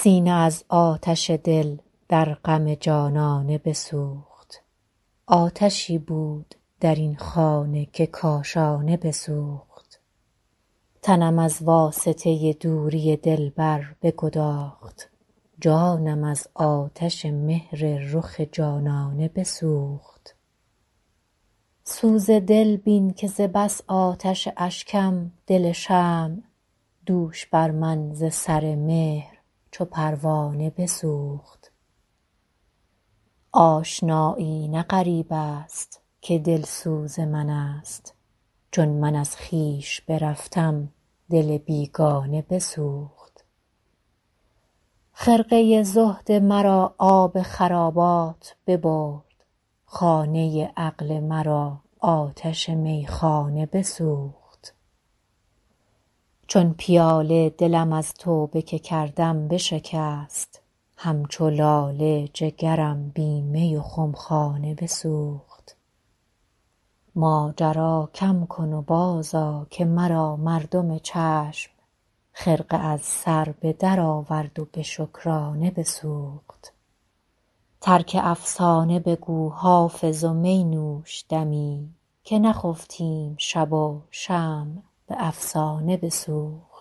سینه از آتش دل در غم جانانه بسوخت. آتشی بود در این خانه که کاشانه بسوخت. تنم از واسطه دوری دلبر بگداخت. جانم از آتش مهر رخ جانانه بسوخت. سوز دل بین که ز بس آتش اشکم دل شمع دوش بر من ز سر مهر چو پروانه بسوخت. آشنایی نه غریب است که دلسوز من است. چون من از خویش برفتم دل بیگانه بسوخت. خرقه زهد مرا آب خرابات ببرد. خانه عقل مرا آتش میخانه بسوخت. چون پیاله دلم از توبه که کردم بشکست. همچو لاله جگرم بی می و خمخانه بسوخت. ماجرا کم کن و بازآ که مرا مردم چشم خرقه از سر به در آورد و به شکرانه بسوخت. ترک افسانه بگو حافظ و می نوش دمی که نخفتیم شب و شمع به افسانه بسوخت.